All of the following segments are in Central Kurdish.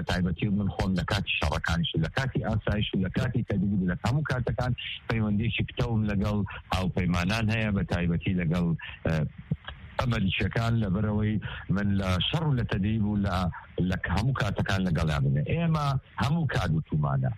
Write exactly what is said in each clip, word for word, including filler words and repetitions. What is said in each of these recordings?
بە تایبەتی من خۆم لە کاتی شەڕەکانیش لە کاتی ئاسایش و لە کاتی تەدبیر لە هەموو کاتەکان پەیوەندیشی کتەوم لەگەڵ هاوپەیمانان هەیە بە تایبەتی لەگەڵ ئەمەریکیەکان لەبەرەوەی من لە شەڕ و لە تەدبیر و لە هەموو کاتەکان لەگەڵا بنێ ئێمە هەموو کات و تومانە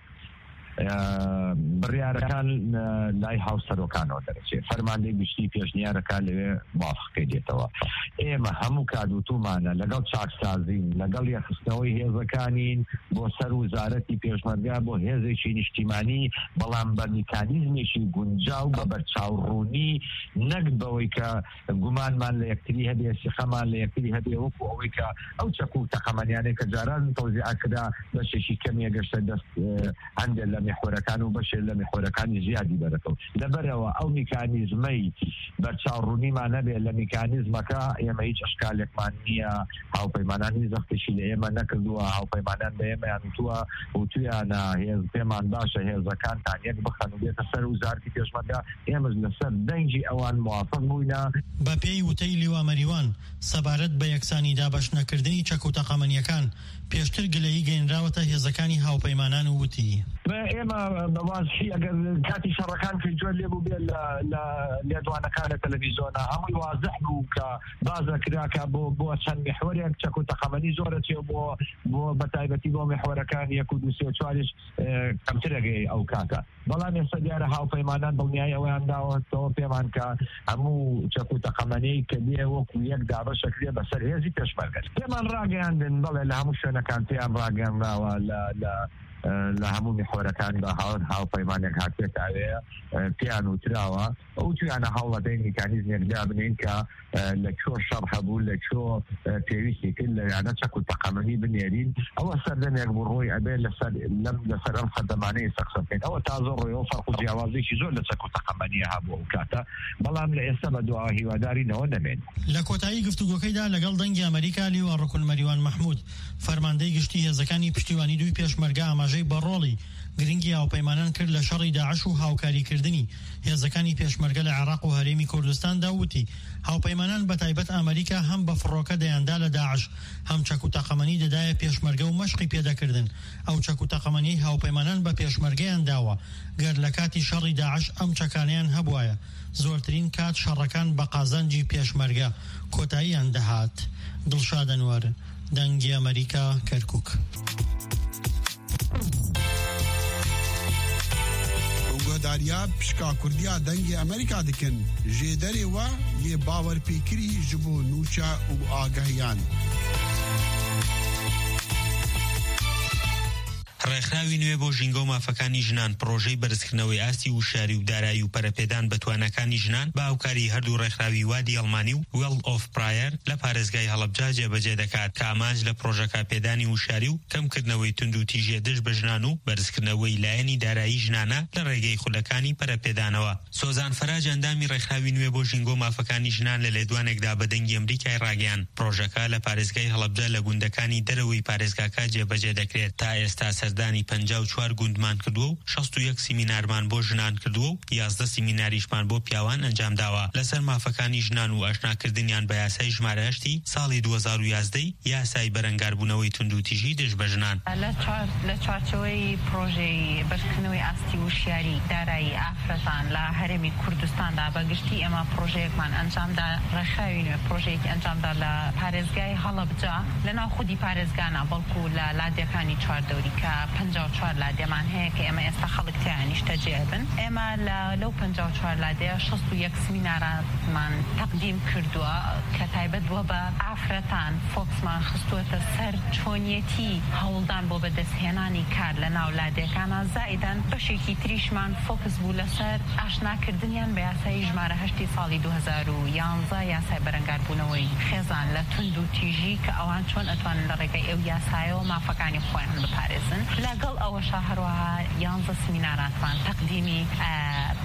بڕیارەکان لای هاوسەرۆکانەوە دەرەچێت فەرماندەی گشتی پێشنیارەکان لەوێ موافقەی دێتەوە ئێمە هەموو کادوتومانە لەگەڵ چاکسازین لەگەڵ یەخستنەوەی هێزەکانین بۆ سەر وزارەتی پێشمەرگا بۆ هێزێکی نیشتیمانی بەڵام بە میکانیزمێکی گونجاو بە بەرچاوڕوونی نەک بەوەی کە گومانمان لە یەکتری هەبێ سیخەمان لە یەکتری هەبێ وەکو ئەوەی کە ئەو چەک و تەقەمەنیانەی کە جاران تەوزیع کرا بەشێکی کەمیە گەشتە دەست هەندێک لە میخۆرەکان و بەشێ لە میخۆرەکانی زیادی بەرەکەوت لەبەرەوە ئەو میکانیزمەی بەرچاوڕوونیمان نەبێت لە میکانیزمەکە ئێمە هیچ ئەشکالێکمان نییە هاوپەیمانانی زەختشی لە ئێمە نەکردووە هاوپەیمانان بە ئێمەیان وتووە وتویانە هێز پێمان باشە هێزەکانتان یەک بخەن و بێتە سەر وزارەتی پێشمەرگا ئێمەش لەسەر دەنگی ئەوان موافق بووینە بە پێی وتەی لیوا مەریوان سەبارەت بە یەکسانی دابەشنەکردنی چەک و تەقەمەنیەکان پێشتر گلەیی گەێنراوەتە هێزەکانی هاوپەیمانان و وتی ئێمە بەوازشی ئەگەر کاتی شەڕەکان کردووە لێبوو بێت لە لێدوانەکان لە تەلەڤیزۆنە هەمووی وازح بوو کە بازە کراکە بۆ بۆ چەند میحوەرێک چەک و تەقەمەنی زۆرە چێ بۆ بۆ بەتایبەتی بۆ میحوەرەکان یەک و دوو سێ و چواریش کەمترەگەی ئەو کاتە بەڵام ئێستا دیارە هاوپەیمانان دڵنیای ئەویان داوەتەوە پێمان کە هەموو چەک و تەقەمەنەی کە دێ وەکو یەک دابەشەکرێ بەسەر هێزی پێشمەرگە پێمان ڕاگەیاندن بەڵێ لە هەموو شوێنەکان پێیان ڕاگەیاندراوە لە لە هەموو میخۆرەکان بە هاون هاوپەیمانێک هاتێک ئاوەیە پێیان وتراوە ئەو تویانە هەوڵەدەی میکانیزمێک دا بنین کە لە چۆ شەڕ هەبوو لە چۆ پێویستی کرد لە یانە چەک و تەقەمەنی بنێرین ئەوە سەردەمێک بوو ڕۆی ئەبێ لەسەر لەم لەسەر ئەم خەدەمانەی سەقسە بکەین ئەوە تازە ڕۆیەوە فەرق و جیاوازێکی زۆر لە چەک و تەقەمەنیە هەبوو ئەو کاتە بەڵام لە ئێستا بە دواوە هیوادارینەوە نەمێن لە کۆتایی گفتوگۆکەیدا لەگەڵ دەنگی ئەمریکا لیوا ڕکن مەریوان مەحموود فەرماندەی گشتی هێزەکانی پشتیوانی دوی پێشمەرگا ئاماژەی بەڕۆڵی گرنگی هاوپەیمانان کرد لە شەڕی داعش و هاوکاریکردنی هێزەکانی پێشمەرگە لە عێراق و هەرێمی کوردستاندا وتی هاوپەیمانان بە تایبەت ئەمریکا هەم بە فڕۆکە دەیاندا لە داعش هەم چەک و تەقەمەنی دەدایە پێشمەرگە و مەشقی پێدەکردن ئەو چەک و تەقەمەنی هاوپەیمانان بە پێشمەرگەیان داوە گەر لە کاتی شەڕی داعش ئەم چەکانیان هەبوایە زۆرترین کات شەڕەکان بە قازانجی پێشمەرگە کۆتاییان دەهات دڵشاد ئەنوەر دەنگی ئەمریکا کەرکووک گۆداریا پشکا کوردیا دەنگی ئەمریکا دکن ژێدەرێ وە یێ باوەرپێکری ji bo nûça û agahiyan ڕێکخراوی نوێ بۆ ژینگە و مافەکانی ژنان پرۆژەی بەرزکردنەوەی ئاستی وشاری و دارایی و پەرەپێدان بە توانەکانی ژنان با هاوکاری هەردوو ڕێکخراوی وادی ئەڵمانی و وێڵ ئۆف پرایر لە پارێزگای هەڵەبجا جێبەجێ دەکات کە ئامانج لە پرۆژەکە پێدانی وشاری و کەمکردنەوەی تونند و تیژێ دژ بە ژنان و بەرزکردنەوەی لایەنی دارایی ژنانە لە ڕێگەی خولەکانی پەرەپێدانەوە. سۆزان فەراج ئەندامی ڕێکخراوی نوێ بۆ ژینگە و مافەکانی ژنان لە لێدوانێکدا بە دەنگی ئەمریکای ڕاگەیان پرۆژەکە لە پارێزگای هەڵەبجا لە گوندەکانی دەرەوەی پارێزگاکە جێبەجێ دەکرێت. تا ئێستا سەردانی پەنجا و چوار گوندمان کردووە و شەست و یەک سیمینارمان بۆ ژنان کردووە و یازدە سیمیناریشمان بۆ پیاوان ئەنجام داوە لەسەر مافەکانی ژنان و ئاشناکردنیان بە یاسای ژمارە هەشتی ساڵی دوو هەزار و یازدەی یاسای بەرەنگاربوونەوەی تونند و تیژی دژ بە ژنان. لە چارچەوەی پرۆژەی بەرزکردنەوەی ئاستی وشیاری دارایی ئافرەتان لە هەرێمی کوردستاندا بەگشتی ئێمە پرۆژەیەکمان ئەنجامدا ڕێکخراوی نوێ پرۆژەیەکی ئەنجامدا لە پارێزگای هەڵەبجا لەناو خودی پارێزگانە بەڵکو لە لادەکانی چواردەوری کە پەنجا و چوار لادێمان هەیە کە ئێمە ئێستا خەڵک تیانیش تەجێبن. ئێمە لەو پەنجا و چوار لادەیە شەست و یەک سیمینارمان تەقدیم کردووە کە تایبەت بووە بە ئافرەتان فۆکسمان خستووەتە سەر چۆنیەتی هەوڵدان بۆ بەدەستهێنانی کار لە ناو لادێکانە زائیدەن بەشێکی تریشمان فۆکس بوو لەسەر ئاشناکردنیان بە یاسای ژمارە هەشتی ساڵی دوو هەزار و یانزە یاسای بەرەنگاربوونەوەی خێزان لە تونند و تیژی کە ئەوان چۆن ئەتوانن لە ڕێگەی ئەو یاسایەوە مافەکانی خۆیان بپارێزن. لەگەڵ ئەوەشە هەروەها یانزە سیمیناراتمان تەقدیمی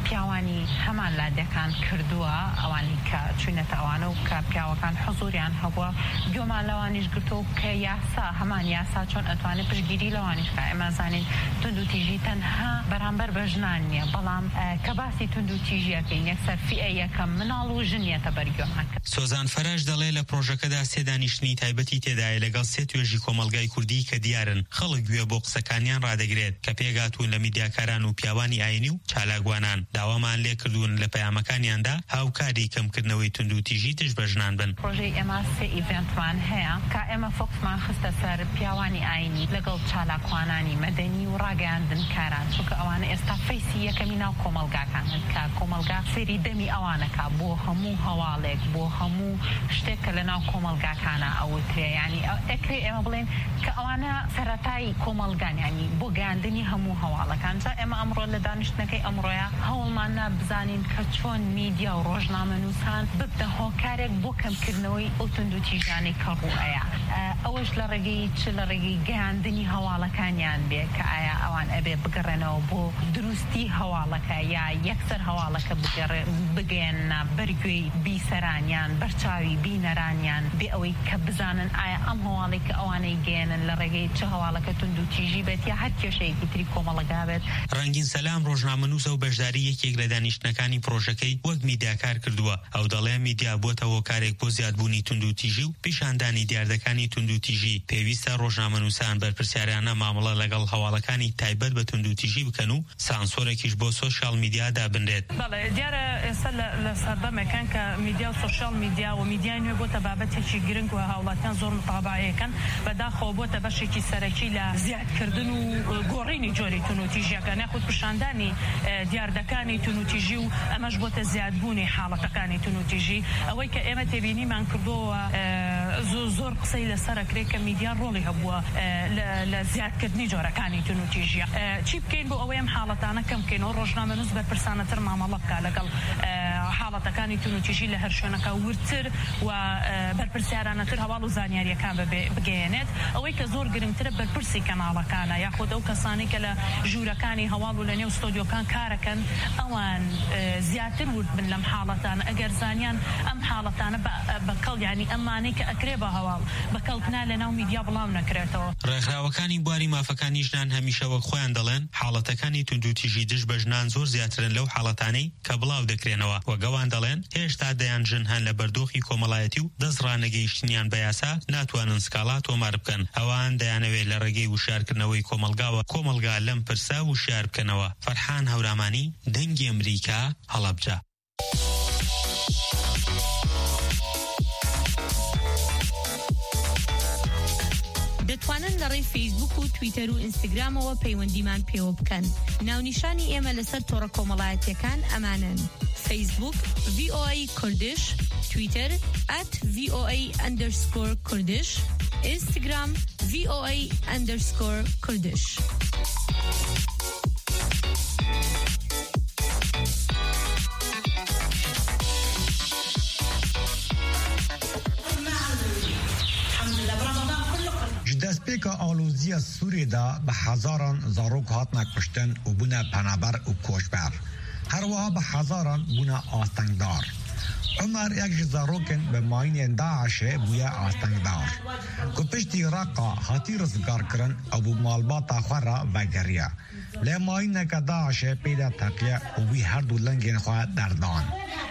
پیاوانی هەمان لادەکان کردووە ئەوانی کە چوونەتە ئەوانە و کە پیاوەکان حەزوریان هەبووە گوێمان لەوانیش گرتووە کە یاسا هەمان یاسا چۆن ئەتوانێت پشتگیری لەوانیش کە ئێمە زانین تونند و تیژی تەنها بەرامبەر بە ژنان نییە بەڵام کە باسی تونند و تیژیەکەین یەکسەر فئە یەکەم مناڵ و ژنیەتە بەرگوێمانکە. سۆزان فەرەش دەڵێ لە پرۆژەکەدا سێ دانیشتنی تایبەتی تێدایە لەگەڵ سێ توێژی کۆمەلگای کوردی کە دیارن خەڵک گوێ بۆ قسەکانیان ڕادەگرێت کە پێگاتوون لە میدیاکاران و پیاوانی ئاینی و چالاکوانان داوامان لێ کردوون لە پەیامەکانیاندا هاوکاری کەمکردنەوەی تونند و تیژی تش بە ژنان بن. پرۆژەی ئێمە سێ ئیڤێنتمان هەیە کە ئێمە فۆکسمان خستە سەر پیاوانی ئاینی لەگەڵ چالاکوانانی مەدەنی و ڕاگەیاندن کاران چونکە ئەوانە ئێستا فەیسی یەکەمی ناو کۆمەلگاکانن کە کۆمەلگا سێری دەمی ئەوانەکە بۆ هەموو هەواڵێک بۆ هەموو شتێک کە لە ناو کۆمەلگاکانە ئەوترێ ینی ئەکرێ ئێمە بڵێن کە ئەوانە سەرەتای کۆمەلگان ینی بۆ گەیاندنی هەموو هەواڵەکان جا ئێمە ئەمڕۆ لە دانیشتنەکەی ئەمڕۆیە هەوڵمانە بزانین کە چۆن میدیا و ڕۆژنامەنووسان ببنە هۆکارێک بۆ کەمکردنەوەی ئەو تونند و تیژانەی کە ڕوئەیە ئەوەش لە ڕێگەی چ لە ڕێگەی گەیاندنی هەواڵەکانیان بێ کە ئایا ئەوان ئەبێ بگەڕێنەوە بۆ دروستی هەواڵەکە یا یەکسەر هەواڵەکە بگەێنە بەرگوێی بیسەرانیان بەرچاوی بینەرانیان بێ ئەوەی کە بزانن ئایا ئەم هەواڵی کە ئەوانەی گەێنن لە ڕێگەی چه هەواڵەکە تونند و تیژی بێت یا هەر کێشەیەکی تری کۆمەڵگا بێت. ڕەنگین سەلام ڕۆژنامەنووسە و بەشداری یەکێک لە دانیشتنەکانی پرۆژەکەی وەک میدیاکار کردووە ئەو دەڵێ میدیا بۆتە هۆکارێک بۆ زیادبوونی تونند و تیژی و پیشاندانی دیاردەکانی تونند و تیژی پێویستە ڕۆژنامەنووسان بەرپرسیارانە مامەڵە لەگەڵ هەواڵەکانی تایبەت بە تونند و تیژی بکەن و سانسۆرێکیش بۆ سۆشیال میدیادا بنرێت. بەڵێ دیارە ئێستا لە سەردەمێکان کە میدیا و سۆشیال میدیا و میدیای نوێ بۆتە بابەتێکی گرنگ و هاوڵاتیان زۆر متابعەکەن بەداخەوە بۆتە بەشێکی سەرەکی لە زیادکردن و گۆڕینی جۆری تونند و تیژیەکان یاخود پیشاندانی دیاردەکانی تونند و تیژی و ئەمەش بۆتە زیادبوونی حاڵەتەکانی تونند و تیژی ئەوەی کە ئێمە تێبینیمان کردووە زۆر قسەی لەسەرەکرێ کە میدیان ڕۆڵی هەبووە لە زیادکردنی جۆرەکانی تونند و تیژیە چی بکەین بۆ ئەوەی ئەم حاڵەتانە کەم بکەینەوە ڕۆژنامەنووس بەرپرسانەتر مامەڵە بکە لەگەڵ حاڵەتەکانی تونند و تیژی لە هەر شوێنەکە ورتر و بەرپرسیارانەتر هەواڵ و زانیاریەکان بگەێنێت ئەوەی کە زۆر گرنگترە بەرپرسی کەناڵەکانە یاخود ئەو کەسانی کە لە ژوورەکانی هەواڵ و لە نێو ستۆدیۆکان کارەکەن ئەوان زیاتر ورد بن لەم حاڵەتانە ئەگەر زانیان ئەم حاڵەتانە بەکەڵ ینی ئەمانەی کە ئەکرێ بە هەواڵ بەکەڵکنا لە ناو میدیا بڵاو نەکرێتەوە. ڕێکخراوەکانی بواری مافەکانی ژنان هەمیشە وەک خۆیان دەڵێن حاڵەتەکانی تونند و تیژی دژ بە ژنان زۆر زیاترن لەو حاڵەتانەی کە بڵاو دەکرێنەوە وەگەوان دەڵێن هێشتا دەیانژن هەن لە بەردۆخی کۆمەڵایەتی و دەست ڕانەگەیشتنیان بە یاسا ناتوانن سکاڵا تۆمار بکەن ئەوان دەیانەوێت لە ڕێگەی وشارکردنەوەی کۆمەلگاوە کۆمەلگا لەم پرسا وشار بکەنەوە. فەرحان هەورامانی دەنگی ئەمریکا هەڵەبجە. دەتوانن لە ڕێی فەیسبوک و تویتەر و ئینستاگرامەوە پەیوەندیمان پێوە بکەن. ناونیشانی ئێمە لەسەر تۆڕە کۆمەڵایەتیەکان ئەمانن: فەیسبوک ڤی ئۆ ئەی کوردش، تویتەر ئەت ڤی ئۆ ئەی ئەندەرسکۆر کوردش، ئینستاگرام ڤی ئۆ ئەی ئەندەرسکۆر کوردش. دەستپێکە ئالۆزیە سوورێدا بە حەزاران زارۆک هاتنە کوشتن و بوونە پەنەبەر و کۆچبەر هەروەها بە حەزاران بوونە ئاستەنگدار. عمر یەک ji zarokên bi mayînên Daişê bûye astengdar. Ku piştî Iraqê hatî rizgarkirin ew bû malbata xwe re vegeriye. Lê mayîneke Daişê pê de teqiye û wî her du lengên xwe derdan.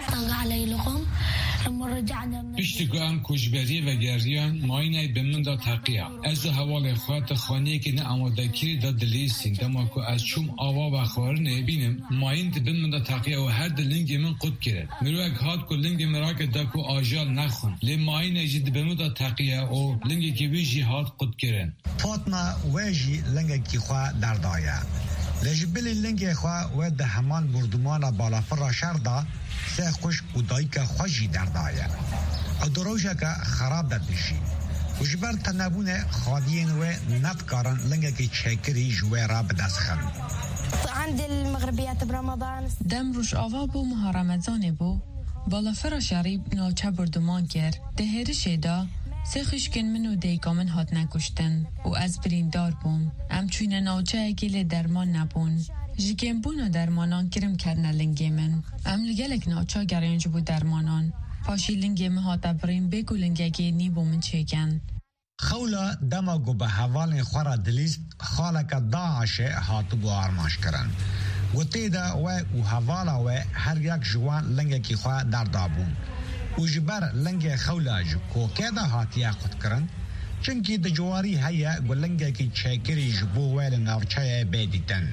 پشتی که ام کشبری و گریان ماینه به من دا تقیه از حوال خواهد خانه که نه آماده کری دا دلیسین دما که از چوم آوا و خواره نبینم ماین به من دا تقیه و هر دلنگ من قد کرد مروک هاد که لنگ مراک دا که آجال نخون لی ماینه جد به من دا تقیه و لنگ که ویجی هاد قد کرد فاطمه ویجی لنگ که خواه دردایه لجبلی لنگ خواه و ده همان بردمان بالافر شرده سه خوش و دایی که خوشی دردایه او دروشه که خراب داد بشی و جبر تنبون خادین و ندکارن لنگه که چکری جوه را بدستخن عند المغربيات برمضان دم روش آوا بو ماه رمضان بو بالا فرا شریب ناچه بردمان کرد ده هرشه دا سه خشکن منو دیگا من هات نکشتن و از بریندار بوم ام چوینه ناچه اگیل درمان نبون جگمبونا درمانان کرم کرنه لنگی من ام لگلک ناچا گرینج بود درمانان پاشی لنگی مهاتا برین بگو لنگی نیبو من چیکن خولا دماغو به حوال خورا دلیست خالک داعش هاتو بو آرماش کرن گوتی دا و او حوالا و هر یک جوان لنگی کی خواه در دابون و جبر لنگی خولا جو کوکه دا هاتیا خود کرن چنکی د جواری هیا گلنگی کی چکری جبو ویل ناوچای بیدیتن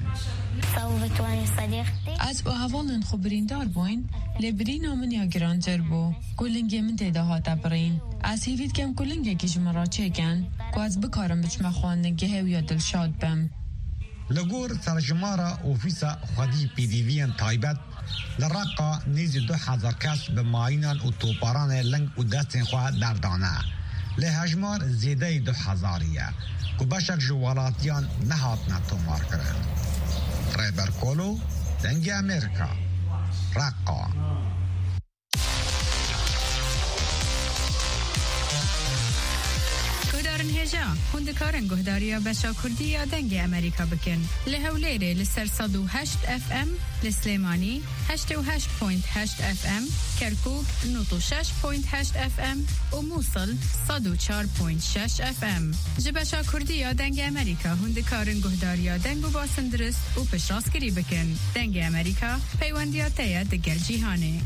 از او حوالن خبرین دار بوین لبرین آمن یا گرانتر بو گلنگی من تیده هاتا برین از هیوید کم گلنگی کی جمرا چکن گو از بکارم بچما خواننگی هویا دلشاد بم لگور ترجمارا اوفیسا خودی پی دی وی تایبت لرقا نیزی دو هزار کس به ماینان و توپاران لنگ و دستین خواه دردانه لهجمار زیده دو هزاریه که بشک جوالاتیان نهات نتومار کرد ریبر کولو دنگ امریکا رقا هجا هندکارن گهداریا بشا کردی یا دنگ امریکا بکن لهولیره لسر صد و هشت اف ام لسلیمانی هشت و هشت پوینت هشت اف ام کرکوک نوت و شش پوینت هشت اف ام و موصل صد و چار پوینت شش اف ام جبشا کردی یا دنگ امریکا هندکارن گهداریا دنگ و باسن درست و پشراسکری بکن دنگ امریکا پیوندیا تیا دگر جیهانه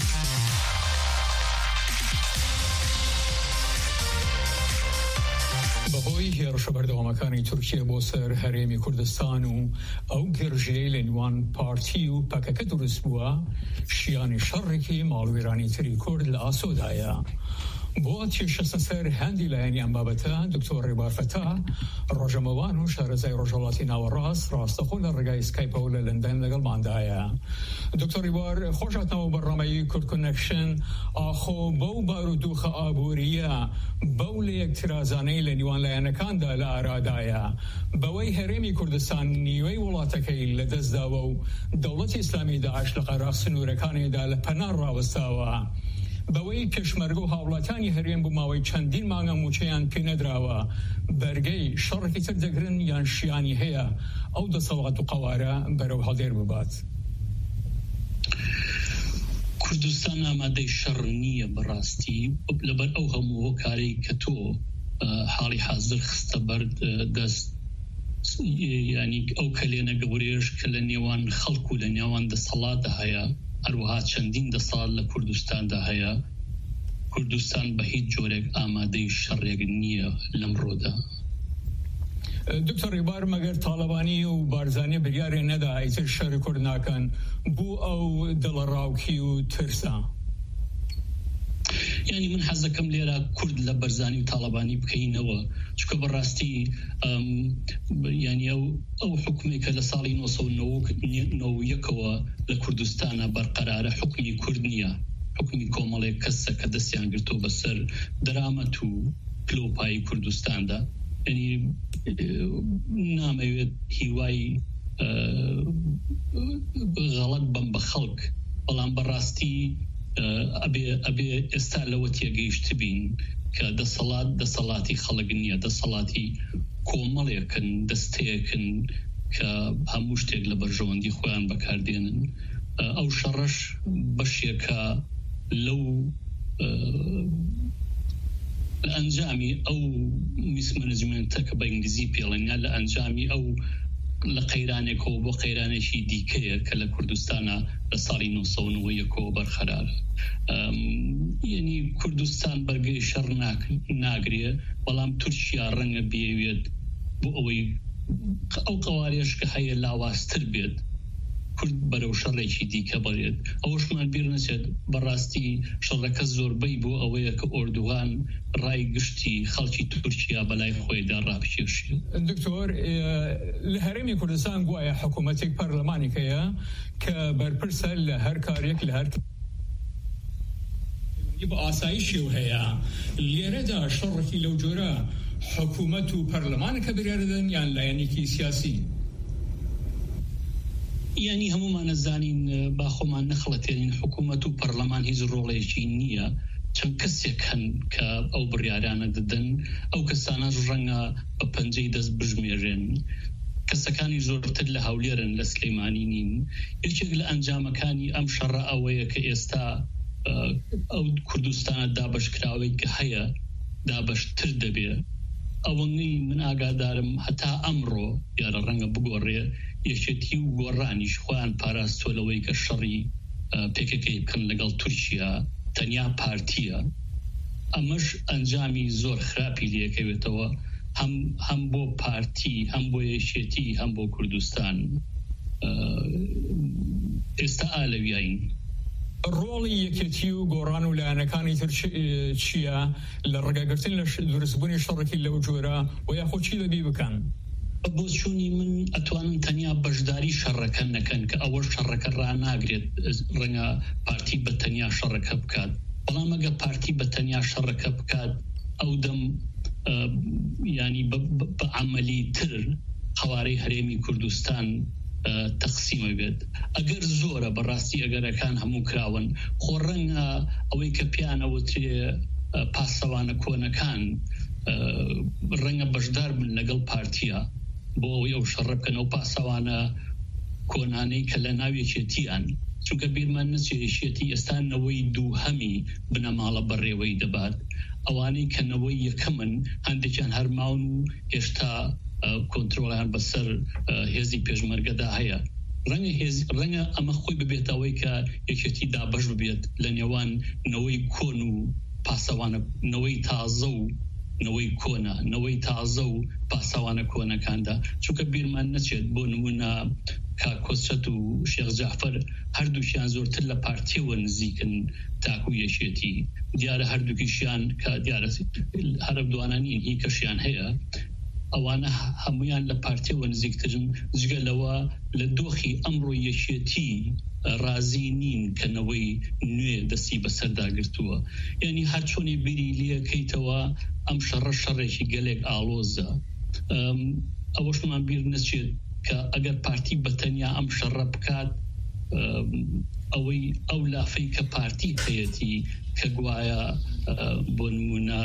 بەهۆی هێرشە بەردەوامەکانی تورکیە بۆ سەر هەرێمی کوردستان و ئەو گرژەیە لە نێوان پارتی و پەکەکە دروست بووە شیانی شەڕێکی ماڵوێرانی تری کورد لە ئاسۆدایە بۆ تێشەستە سەر هەندی لایەنی ئەم بابەتە دکتۆر ڕێبار فەتا ڕۆژەمەوان و شارەزای ڕۆژهەڵاتی ناوەڕاست ڕاستەخۆ لە ڕێگای سکایپەوە لە لەندەن لەگەڵماندایە دکتۆر ڕێبار خۆشهاتنەوە بەڕێوەی کورد کۆنەکشن ئاخۆ بەو بارودۆخە ئابووریە بەو لە یەکترازانەی لە نێوان لایەنەکاندا لە ئارادایە بەوەی هەرێمی کوردستان نیوەی وڵاتەکەی لەدەستداوە و دەوڵەتی ئیسلامی داعش لە قەراق سنوورەکانیدا لە پەنار ڕاوەستاوە بەوەی پێشمەرگە و هاوڵاتیانی هەرێم بۆ ماوەی چەندین مانگە موچەیان پێ نەدراوە بەرگەی شەڕێکی تر دەگرن یان شیانی هەیە ئەو دەسەڵات و قەوارە بەرەو هەڵدێر ببات کوردستان ئامادەی شەڕ نییە بەڕاستی لەبەر ئەو هەموو هۆکارەی کە تۆ حاڵی حازر خستە بەرد دەست ینی ئەو کەلێنە گەورێش کە لە نێوان خەڵکو و لە نێوان دەسەڵاتە هەیە هەروەها چەندین دەساڵ لە کوردستاندا هەیە کوردستان بە هیچ جۆرێک ئامادەی شەڕێک نییە لەمڕۆدا دکتۆر ڕێبار مەگەر تاڵەبانی و بارزانانی بریارێ نەدا ئیتر شەڕی کورد ناکەن بوو ئەو دڵە ڕاوکی و ترسا ینی من حەز دەکەم لێرە کورد لە بەرزانی و تاڵەبانی بکەینەوە چونکە بەڕاستی ینی ئەو حکومێک کە لە ساڵی نۆ سەد و نۆ و یەکەوە لە کوردستانە بەرقەرارە حکومی کورد نییە حکومی کۆمەڵێک کەسە کە دەستیان گرتۆ بەسەر دەرامەت و کلۆپایی کوردستاندا ینی نامەوێت هیوای غەڵەت بم بە خەڵک بەڵام بەڕاستی ئەبێ ئێستا لەوە تێگەیشت بین کە دەسەڵات دەسەڵاتی خەڵک نییە دەسەڵاتی کۆمەڵێکن دەستەیەکن کە هەموو شتێک لە بەرژەوەندی خۆیان بەکاردێنن ئەو شەڕەش بەشێکە لەو لە ئەنجامی ئەو میسمەنجمنتە کە بە ئینگلیزی پێڵێن یا لە ئەنجامی ئەو لە قەیرانێکەوە بۆ قەیرانێکی دیکەیە کە لە کوردستانە لە ساڵی نۆ سەد و یەکەوە بەرخەرارە ینی کوردستان بەرگەی شەڕ ناگرێ بەڵام تورکیا ڕەنگە بێوێت بۆ ئەوەی ئەو قەوارێش کە هەیە لاواازتر بێت کورد بەرەو شەڕێکی دیکە بڕێت ئەوەشمان بیر نەچێت بەڕاستی شەڕەکە زۆربەی بۆ ئەوەیە کە ئۆردوغان ڕای گشتی خەڵکی تورکیا بەلای خۆیدا ڕاپکێشێت دکتۆر لە هەرێمی کوردستان گوایە حکوومەتێک پەرلەمانێکەیە کە بەرپرسە لە هەر کارێک لە هەر بە ئاسایشی و هەیە لێرەدا شەڕێکی لەو جۆرە حکوومەت و پەرلەمانەکە بریاردەن یان لایەنێکی سیاسی ینی هەمومان نەزانین با خۆمان نەخڵەتێنین حکوومەت و پەرلەمان هیچ ڕۆڵێکی نییە چەند کەسێک هەن کە ئەو بڕیارانە دەدەن ئەو کەسانە ڕەنگە بە پەنجەی دەست بژمێرێن کەسەکانی زۆرتر لە هەولێرن لە سلەیمانی نین. یەکێک لە ئەنجامەکانی ئەم شەڕە ئەوەیە کە ئێستا ئەو کوردستانە دابەشکراوەی کە هەیە دابەشتر دەبێ. ئەوەی من ئاگادارم هەتا ئەمڕۆ یارە ڕەنگە بگۆڕێ یەکێتی و گۆڕانیش خۆیان پاراستۆ لەوەی کە شەڕی پێکەکەی بکەن لەگەڵ تورکیا تەنیا پارتیە. ئەمەش ئەنجامی زۆر خراپی لێکەوێتەوە هەم بۆ پارتی هەم بۆ یەکێتی هەم بۆ کوردستان. ئێستا ئالەویین. ڕۆڵی یەکێتی و گۆڕان و لایەنەکانی تر چییە لە ڕێگاگرتن لە دروستبوونی شەڕێکی لەو جۆرە و یاخۆ چی دەبی بکەن؟ بۆ چوونی من ئەتوانن تەنیا بەشداری شەڕەکە نەکەن کە ئەوە شەڕەکە ڕناگرێت ڕەنگە پارتی بە تەنیا شەڕەکە بکات. بەڵام ئەگە پارتی بە تەنیا شەڕەکە بکات ئەو دەم ینی بە عەمەلی تر هەوارەی هەرێمی کوردستان تەقسیمە بێت. ئەگەر زۆرە بەڕاستی ئەگەرەکان هەموو کراون خۆ ڕەنگە ئەوەی کە پیانەوترێ پاسەوانە کۆنەکان ڕەنگە بەشدار بن لەگەڵ پارتیە بۆ ئەوەی ئەو شەڕە بکەن ئەو پاسەوانە کۆنانەی کە لە ناو یەکێتیان. چونکە بیرمان نەچێ یەکێتی ئێستانەوەی دوو هەمی بنەماڵە بەڕێوەی دەبات. ئەوانەی کەنەوەی یەکەمن هەندێکیان هەرماون و هێشتا کۆنترۆڵیان بەسەر هێزی پێشمەرگەدا هەیە. ڕەنگە ئەمە خۆی ببێتەوەی کە یەکێتی دابەش ببێت لە نێوان نەوەی کۆن و پاسەوانە نەوەی تازە و نەوەی کۆنە نەوەی تازە و پاسەوانە کۆنەکاندا. چونکە بیرمان نەچێت بۆ نمونە کاکۆچەت و شێخ جەعفەر هەردووشیان زۆرتر لە پارتیەوە نزیکن تاکو یەکێتی. دیارە هەردووکیشیان کە دیارە هەرە دوانانی هی کەشیان هەیە ئەوانە هەمویان لە پارتیەوە نزیکترن جگە لەوە لە دۆخی ئەمڕۆ یەکێتی رازی نین کەنەوەی نوێ دەستی بەسەرداگرتووە. یعنی هەر چۆنی بیری لەکەیتەوە ئەم شەڕە شەڕێکی گەلێک ئاڵۆزە. ئەوەشمان بیر نەچێت کە ئەگەر پارتی بەتەنیا ئەم شەڕە بکات ئەوەی ئەو لافەی کە پارتی هەیەتی کە گوایە بۆ نمونە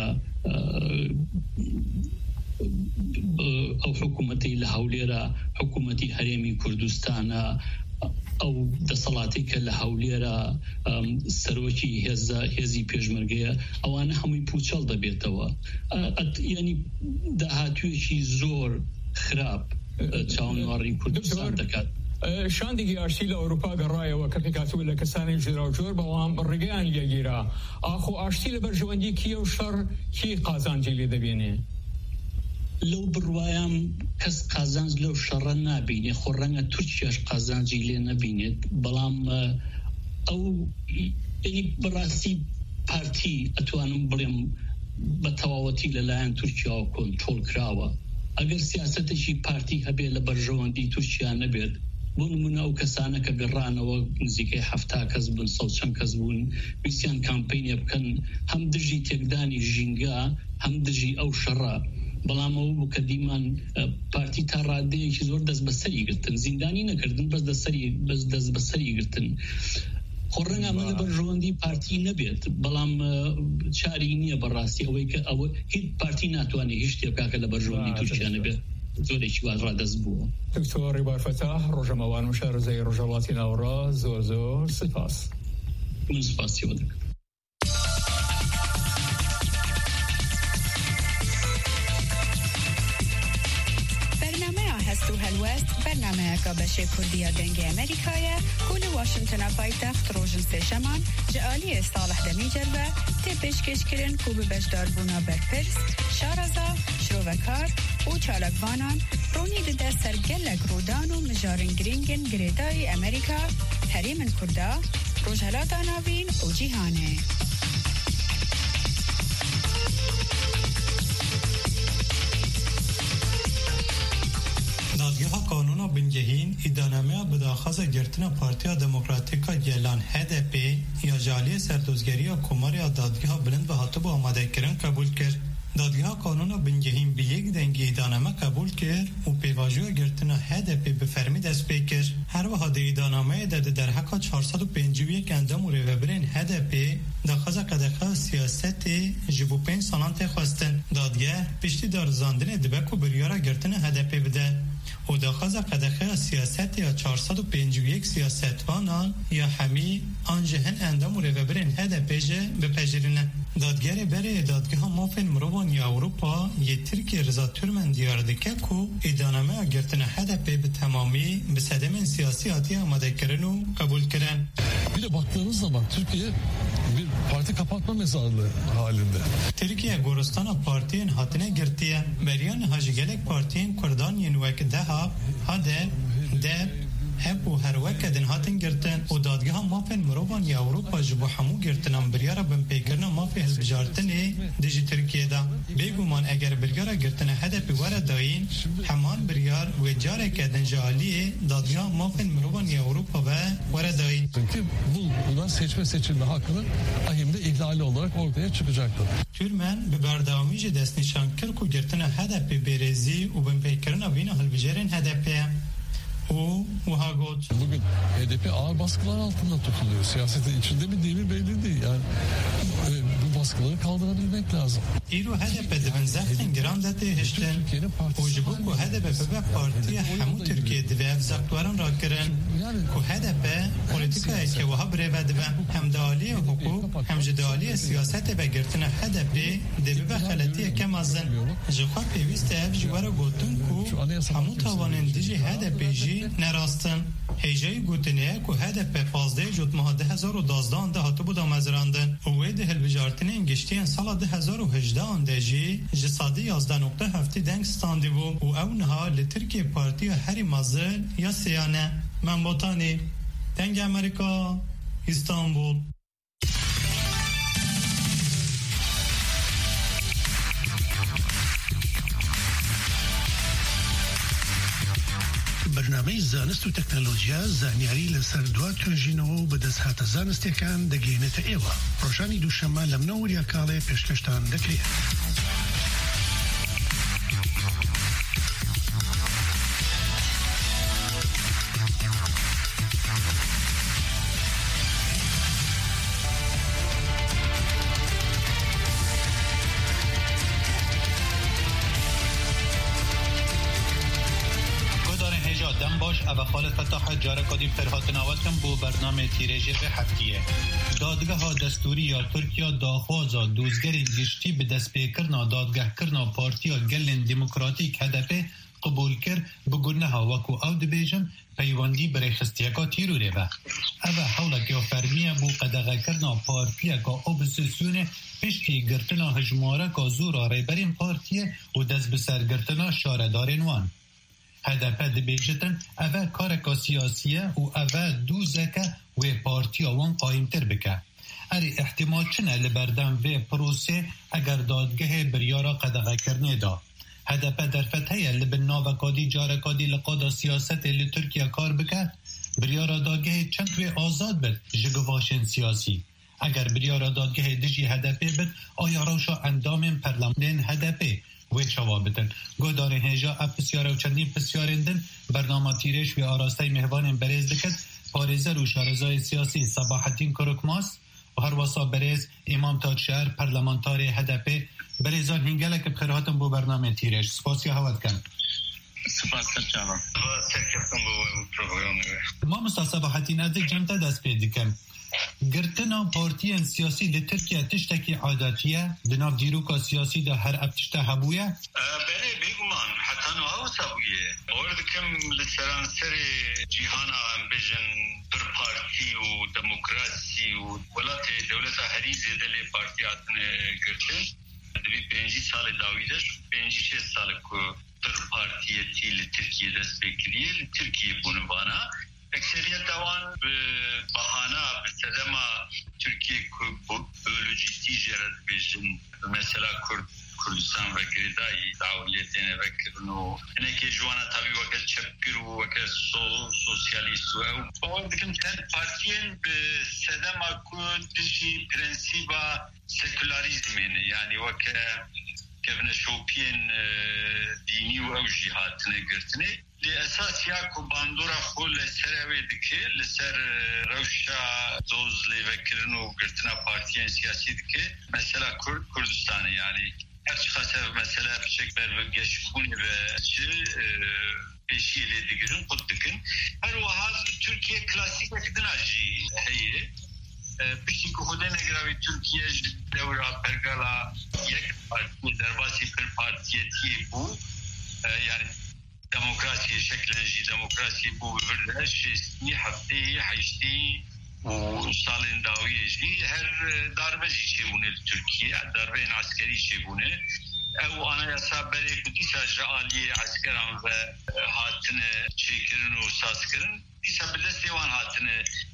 ئەو حکوومەتی لە هەولێرە حکوومەتی هەرێمی کوردستانە ئەو دەسەڵاتی کە لە هەولێرە سەرۆکی هێزی پێشمەرگەیە ئەوانە هەمووی پوچەڵ دەبێتەوە. ینی داهاتوێکی زۆر خراپ چاونواری کوردستان دەکات. شاندێکی ئاشتی لە ئەوروپا گەڕایەوە کە پێکاتوو لە کەسانی ژێراوجۆر بەڵام ڕێگەیان لێگیرا. ئاخۆ ئاشتی لە بەرژەوەندی کیە و شەڕ کی قازانجی لێ دەبێنێ؟ لەو بڕوایم کەس قازانج لەو شەڕە نابینێ. خۆ ڕەنگە تورکیاش قازانجی لێ نەبینێت. بەڵام ئەو بەڕاستی پارتی ئەتوانم بڵێم بە تەواوەتی لەلایەن تورکیاوە کۆنترۆڵ کراوە. ئەگەر سیاسەتێکی پارتی هەبێت لە بەرژەوەندی تورکیا نەبێت بۆ نمونە ئەو کەسانە کە گەڕانەوە نزیکەی هەفتا کەس بوون سەد چەند کەس بوون ویسیان کامپینێ بکەن هەم دژی تێکدانی ژینگە هەم دژی ئەو شەڕە. بەڵام ئەو بوو کە دیمان پارتی تا ڕادەیەکی زۆر دەست بەسەری گرتن زیندانی نەکردن بەس بەس دەست بەسەری گرتن. خۆ ڕەنگە ئەمە لە بەرژەوەندی پارتی نەبێت بەڵام چاری نییە بەڕاستی ئەوەی کە ئەوە هیچ پارتی ناتوانێت هیچ شتێک بکات کە لە بەرژەوەندی تورکیا نەبێت. زۆرێکی وا ڕادەست بووە. دکتۆر ڕیبار فەتاح ڕۆژەمەوان و شارەزای ڕۆژهەڵاتی ناوەڕا زۆر زۆر سپاس. من سپاسیەوە دەکەم. هەست و هەلوەست بەرنامەیەکە بەشێ کوردیە دەنگی ئەمریکایە و لە واشنگتنە پایتەخت ڕۆژن سێشەمان جە ئالیە ساڵح دەمیجەربە تێ پێشکەشکردن و بە بەشداربوونا بەرپرس شارەزا شرۆڤەکار و چالاکوانان ڕوونی دەدە سەر گەلێک ڕوودان و مژارن گرنگن گرێدای ئەمریکا هەرێمن کووردا ڕۆژهەڵاتە ناوین و جیهانێ. دادگاه قانون بنگهین ایدانامه بداخواست گرتن پارتیا دموکراتیکا گیلان هد پی یا جالی سردوزگری کماری دادگاه بلند به هاتو با آماده کردن قبول کرد. دادگاه قانون بنگهین به یک دنگی ایدانامه قبول کرد و پیواژو گرتن هد پی به فرمی دست پی کرد. هر وحده ایدانامه داده در حق چهارصد و پنجاه و یک اندام و ریوبرین هد پی دخواست قدقه سیاست جبو پنج سالان تخواستن. دادگاه پشتی دارزاندن دبک و بریارا گرتن هد پی بده و داخل قدخه سیاست یا چهارصد و پنجاه و یک سیاستوانان یا همی آنجهن اندام و روبرین هده پیجه به پجرینه. دادگری بره دادگاه مافن مروانی اروپا یه ترکی رضا تورمن دیار دکه کو ادانامه اگرتنه هده پی به تمامی به صدمن سیاسی آتی آماده کرن و قبول کرن. Bir de baktığınız zaman Türkiye bir parti kapatma mezarlığı halinde. Türkiye Goristana partiyen hatine girtiye. Beriyan hacıgelek partiyen Kurdan yenvek daha hade de hep bu her vekadin hatin girtin o dadgaha mafin mrovan ya Avrupa jibu hamu girtinan biryara ben peykirna mafi hizbijartini diji Türkiye'de. Beguman eğer biryara girtine hedepi vara dayin heman biryar ve carek edin jaliye dadgaha mafin mrovan ya Avrupa ve vara dayin. Çünkü bu bundan seçme seçilme hakkının ahimde ihlali olarak ortaya çıkacaktır. Türkmen bi berdavamî dest nîşan kir ku girtina hedefê berêzî û bin pêkirina vîna hilbijarên hedefê. O Muhagot. Bugün H D P ağır baskılar altında tutuluyor. Siyasetin içinde mi değil mi belli değil. Yani e, bu baskıları kaldırabilmek lazım. İru H D P dibin zahtin giran dete heşten. O jibu ku H D P bebek partiye hemû Türkiye dibe evzaktuaran rakirin. Ku H D P politika eke vaha bireve dibe hem de aliye hukuk hem jide aliye siyasete ve girtine H D P dibe xeletiye kemazın. Jikwa peviste ev jivara gotun ku hemû tavanın diji H D P ji نراستن هیجای گوتنیه که هدف به پازده جوت ماه ده هزار و دازدان ده هاتو بودا مزراندن اوه ده هلویجارتنه انگشتین سال ده هزار و هجده آنده جی جسادی یازده نقطه هفتی دنگ ستاندی بو و او نها لترکیه پارتی هری مازل یا سیانه من بطانی دنگ امریکا استانبول. برنامه زانست و تکنولوژیا زانیاری لسر دوا توێژینەوە بە دەستهاتە زانستیەکان دەگەینێتە ئێوە. ڕۆژانی دووشەممە لەم نەوەریا کاڵێ پێشکەشتان دەکرێت. خالد فتاح جارکادی فرهاتناوت کم بو برنامه تیرژه به هفتیه دادگاه ها دستوری یا ترکیه داخوازا دوزگری گشتی به دست پیکرنا دادگاه کرنا پارتیا گلن دموکراتیک هدفه قبول کر بگونه ها وکو او دبیجن پیواندی برای خستیکا تیروره و او حولا که فرمیه بو قدغه کرنا پارتیا که اپوزیسیون پشتی گرتنا هجماره که زورا ریبرین پارتیه و دست بسرگرتنا شاردارین وان هدف دبیجتن اوه کارکا سیاسیه و اوه دوزکه و پارتی آوان قایم تر بکه. اری احتمال چنه لبردن و پروسه اگر دادگه بریارا قدغه کرنه دا. هدف در فتحه لبنا و کادی جارکادی لقادا سیاست لی ترکیه کار بکه بریارا دادگه چند و آزاد بد جگواشن سیاسی. اگر بریارا دادگه دجی هدفه بد آیا روشا اندام پرلمانین هدفه و چوابتن گودار هجا اپسیاره و چندین پسیارندن برنامه تیرش و آراسته مهوان بریز دکت پارزه رو شارزای سیاسی صباحتین کرکماس و هر واسا بریز امام تاج شهر پرلمانتار هدف بریزان هنگله که بخیرهاتم بو برنامه تیرش سپاسی هواد کن سپاس سرچانم ما مستصباحتین از جمعه دست پیدا کن گرتنا پارتیان سیاسی در ترکیه تشتکی عادتیه دناب دیروکا سیاسی در هر ابتشته هبویه؟ بله بگمان حتی نوها سبویه اوردکم لسرانسر جیهانا هم بجن پر پارتی و دموکراسی و ولات دولت هری زیده لی پارتیاتن گرتن دوی پنجی سال داویدش پنجی شیست سال که پر پارتیتی لترکیه دست بکریه لترکیه بونوانا اکثریت دوان به بحانه به سدما ترکیه که بولوژیستی جرد بیشن مثلا کرد کردستان و گریدایی دعولیتین و کرنو اینه که جوانا تاوی وقت چپگر و وقت سو سوسیالیست و باور دکم تن پارتیین به سدما که دیجی پرنسیبا سکولاریزمینه یعنی وقت كيفنا شوبين ديني او جهات نگرتني لاساس ياكو باندورا خول سراوي دكي لسر روشا دوز لي فكرنو گرتنا بارتيان سياسي دكي مثلا كردستان يعني هرچی خاطر مثلا بشک بر گشبونی به چه پیشی لیدگرن خود دکن هر وحاز ترکیه کلاسیک اکدن آجی هیه پشتی که خود نگراوی ترکیه دورا پرگالا یک پارتی درباسی پر پارتیتی بود یعنی دموکراسی شکلنجی دموکراسی بو ببرده شستی هفته هشتی و سالین داویجی هر داربجی چبونه ترکیه داربین عسکری چبونه او آنها یاسا بری کدیسا جعالی عسکران و هاتن چیکرن و ساز کرن دیسا بلستی وان هاتن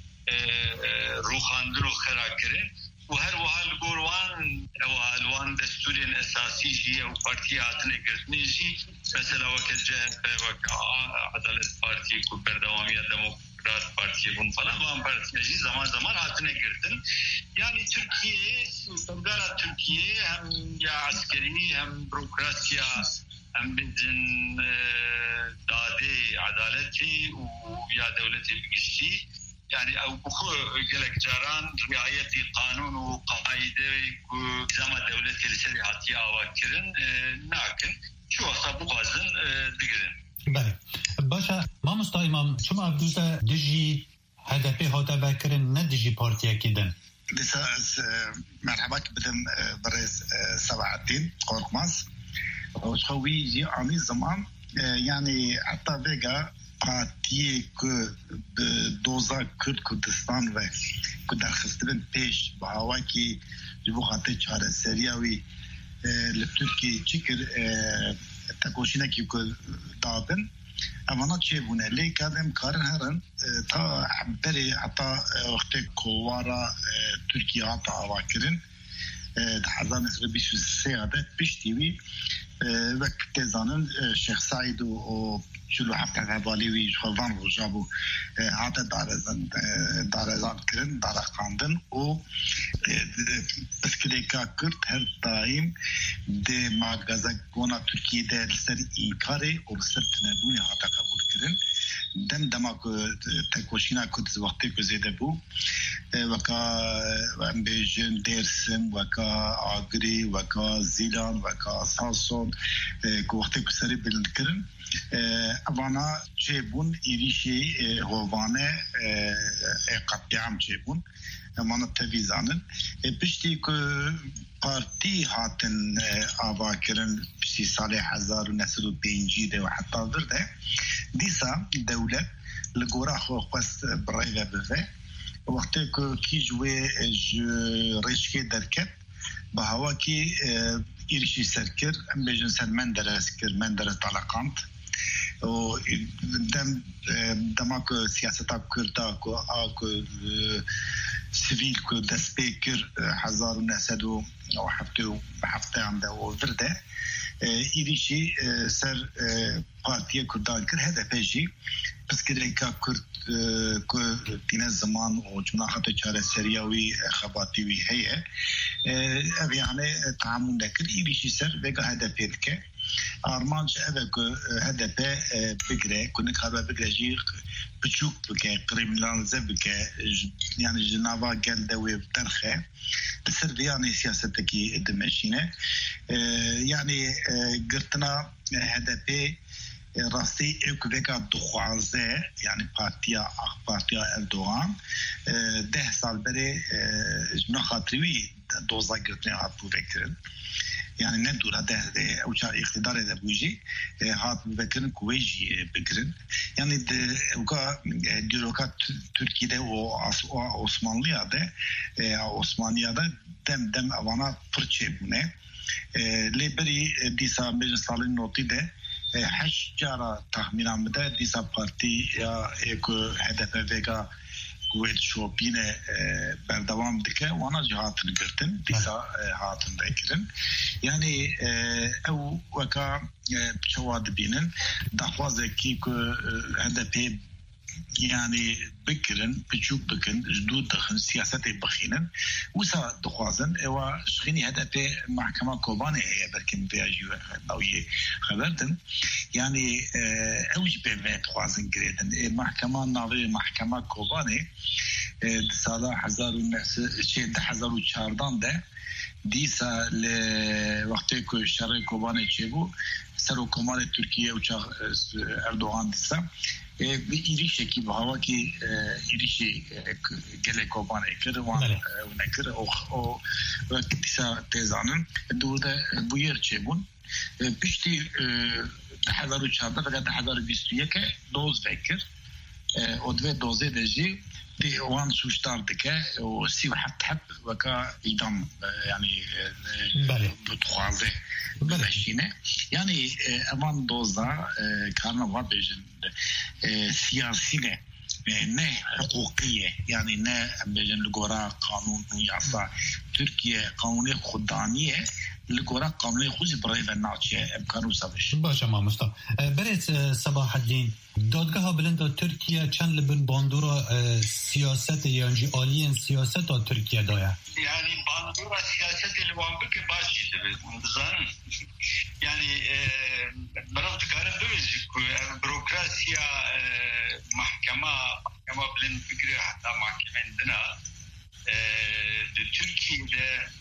روخاندر و خرا کرن و هر وحال گوروان او الوان دستورین اساسی جی او پارتی هاتن گرتنی جی مثلا وقت جهت وقت عدالت پارتی کو بردوامیت دموکرات پارتی بون فلان وان پارتی جی زمان زمان هاتن گرتن yani Türkiye, Bulgarya Türkiye hem ya askeri hem bürokrasiya hem bizim dade adaleti ya devleti bilgisi yani bu gelek caran riayeti kanun ve kaide ve zaman devleti serihatiye avakirin nakin şu asa bu gazın digirin. Bale. Başa mamusta imam çuma abduza diji H D P hata bekirin ne diji partiye kidin? لسه مرحبا بدم برز سبع الدين قرقماس وشوي جي عمي زمان يعني حتى بيجا قاتيه كو بدوزا كرد كردستان و كدر خستبن بيش بهواكي جبو خاطر چاره سرياوي لتركي چكر تاكوشينا كي كو دابن اما چه بونه لیکادم کارن هرن تا بری حتی وقت کوارا ترکیه تا آواکرین هزار نسل بیست و سه عدد پشتیوی وقت زانن شیخ سعید و چلو هفته حوالی خوان روژابو حتی دارزان دارزان کرن دارخاندن و بسکریکا کرد هر دایم ده ماغازگونا ترکیه ده لسر اینکاره و لسر تنبونی حتی قبول کرن دم دماغ تکوشینا کدز وقتی که زیده بو وکا امبیجن درسم وکا آگری وکا زیلان وکا ساسون که وقتی که سری بلند کرن اوانا چه بون ایریشی هوانه قطعام چه بون امانا تویزانن پشتی که پارتی هاتن آوا کرن پشتی سال هزار و نسل و پینجی ده و حتی برده دیسا دولت لگورا خو قصد برای و بفه وقتی که کی جوه ریشکی درکت به هوا کی ایریشی سرکر ام بیجن سر من درست کر من درست طلقانت و دم دماغ سیاستا کردا کو آکو سیویل کو دست پیکر هزار و نهصد و هفته و هفته هم ده و ورده ایریشی سر پارتی کردان کر هده پیجی پس که که کرد که دین زمان و جمعات چهار سریاوی خباتیوی هیه یعنی تعامل نکرد ایریشی سر بگه هده پید که آرمانش اوه که هدف بگره کنه که بگره جی بچوک بگه قریملانزه بگه یعنی جنابا گلده و بترخه بسر بیانی سیاستکی دمشینه یعنی گرتنا هدف راستی اکوبکا دخوازه یعنی پارتیا اخ پارتیا اردوغان ده سال بره جمع خاطروی دوزا گرتنا هاتو بکرن yani ne dura de uçar iktidar ede buji hat bekir'in kuveyci bekir'in yani de uka dirokat Türkiye'de o Osmanlı'da Osmanlı'da dem dem avana fırçe bu ne leberi disa bir salin noti de haş cara tahminan da disa parti ya eko hedef vega kuvvet şopine berdevam dike wana cihatını girtin disa hatında ekirin yani ev vaka çavad binin dahvazeki ku H D P يعني بكرن بتشوف بكن جدود دخن سياسات بخينن وسا دخوازن ايوا شخيني هذا في محكمة كوباني هي بركن بيجي او خبرتن يعني اوج بي خوازن جريدن محكمة ناوي محكمة كوباني سال هزار و چهاردان ده دیسا ل وقتی که شرق کوبانه چیبو سر حکومت ترکیه و اردوغان دیسا به ایریشه کی به هوا کی ایریشه گله کوبانه کرده و نکرده او و دیسا تزانن دوده بویر چیبون پشتی هزار و چهارده فقط هزار و بیست و یک دوز فکر و دوی دوزه دجی دي وان سوشتار دكا وسي حتى حب وكا يدم يعني بتخوازه بلاشينه يعني امان دوزا كارنا وابجن سياسية نه حقوقية يعني نه بجن لغورا قانون يعصى تركيا قانون خدانية لغورا قانون خوز برای ناچه امکانو سابش باشه ما مصطفى بريت صباح الدين دادگاه بلند ترکیه چند لبن باندورا سیاست یعنی عالیین سیاست ترکیه دایا yani باندورا سیاست الوان بك باشي زان يعني برام تكارن بيجي بيروقراسيا محكمه محكمه بلند فكره حتى محكمه عندنا تركيا ده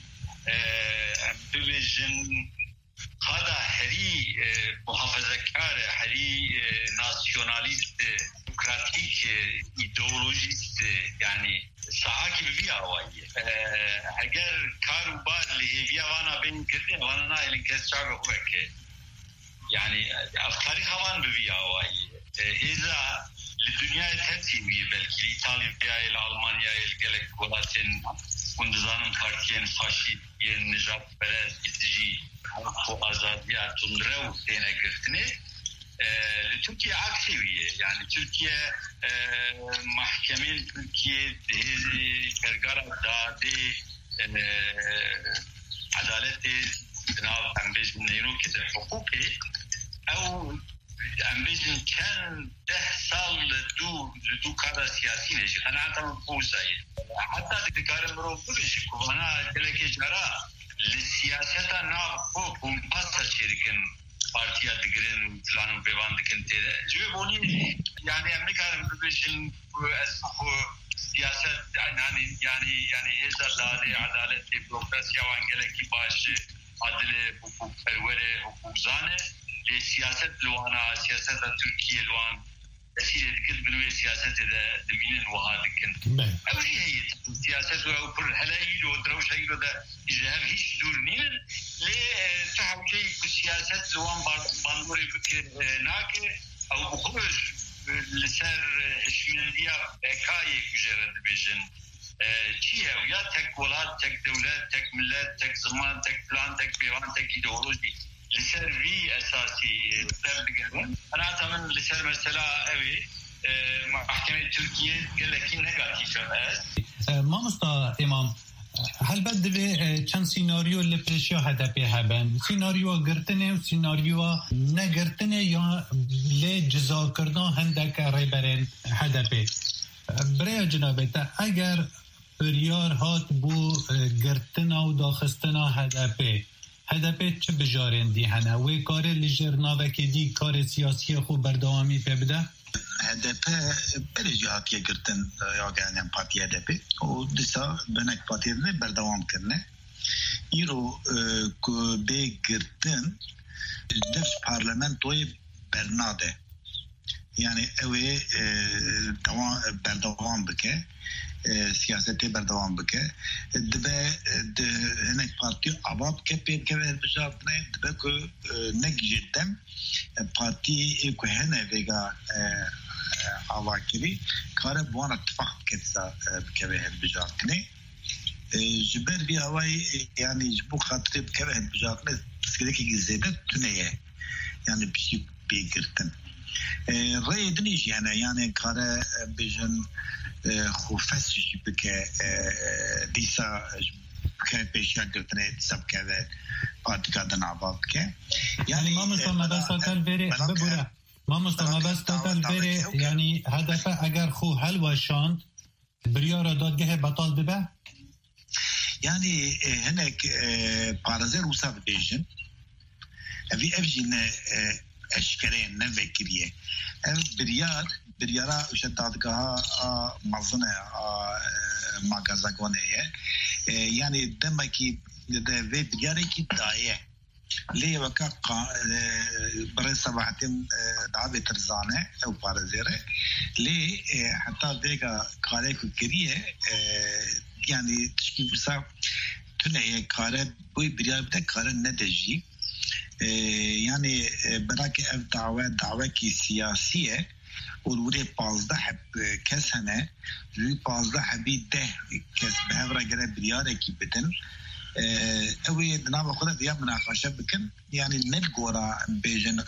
بيجن هذا هري محافظه‌کار هري ناسيوناليست ديمقراطيك ايدئولوژیست يعني ساعات بيبيع وايه اگر کاروبار لهویا وانا بين كده وانا نايلن كسر هو كده يعني افكاري خوان بيبيع وايه هذا للدنيا ترتيبيه بلكي ايطاليا الى المانيا الجلك ولاتن وندزانم كارتين فاشي النجاب بلد تجي حقوق آزادیات رو تینا گرفتنه لترکیه عکسیه يعني تركيا محكمة تركيا هذه كرجال داده عدالة جناب أمبيز نيرو كده حقوقي أو أمبيز كان ده سال دو دو كذا سياسي نجي أنا أعتبر بوسعي حتى ذكر مرو بقولش كونا كلك جرا للسياسة نابو كومباسا شركن بارتيا دقرين فلان بيوان دكن تيدا جو بوني يعني أمريكا ريبوبليشن أسمه سياسة يعني يعني يعني هذا لادي عدالة ديمقراطية وانجلكي باش عدل حقوق پروره حقوق زانه لسياسة لوانا سياسة تركيا لوان تسير دكت بنوي سياسة دمين وهادكن أولي هي سياسة وأوبر هلايل ودروش هيلو ده إجهام هيش دور نين لتحوكي بسياسة لوان باندوري بك ناكي أو بخرج لسر هشمندية بكاية كجرد بيجن چیه ویا تک ولاد تک دولت تک ملت تک زمان تک پلان تک بیوان تک ایدئولوژی لسر وی اساسی تبدیگرن انا تمن لسر مثلا اوی محکمه ترکیه گلکی نگاتیف است ما مستا امام هل بد به چند سیناریو لپرشیا هدفی هبن سیناریو گرتنه و سیناریو نگرتنه یا لی جزا کردن هندک ریبرین هدفی برای جنابتا اگر پریار هات بو گرتنا و داخستنا هدفه هدفه چه بجارندی هنه وی کار لجرنا وکی دی کار سیاسی خوب بردوامی پی بده؟ هدفه بری جهات یه گرتن یا گرنم پاتی هدفه و دیسا بنک پاتی هدفه بردوام کرنه ایرو که بی گرتن درش پارلمنتوی برناده yani evi devam berdavam bike siyaseti berdavam bike dibe de henek parti avat ke pe ke bijat ne dibe ko ne girdem parti ko hene vega avakiri kare bu an ittifak ketsa ke ve bijat ne jiber bi havai yani bu khatib ke ve bijat ne skideki gizede tüneye yani bir şey bekirten رأي دنيش يعني يعني كاره بيجن خوفسش بك ديسا كبيشة قلتنا سب كذا بعد كذا نعباد ك يعني ما مثل ما ده سكر بري ببورة ما مستمع بس تاتل بره يعني هدفه اگر خو هل وشاند بريارة دادگاه بطال ببه يعني هناك بارزة روسا بيجن أبي أبجينا أشكرين نفكريه بريار بريارة وشد دادگاه مزنة ماغازاغونية يعني دمكي ده بريارة كي داية ليه وكا بري صباحتين دعوة ترزانة أو بارزيرة ليه حتى ديكا كاريكو كريه يعني تشكي بسا تنهي كارة بوي بريار بتا كارة ندجي يعني براك اف دعوة دعوة كي سياسية والوري بازده حب كسنة روي بازده حبي ده كس بهورا جرى بريارة كي بتن اوی دنابا خدا بیا مناقشه بکن يعني نلقورا بيجن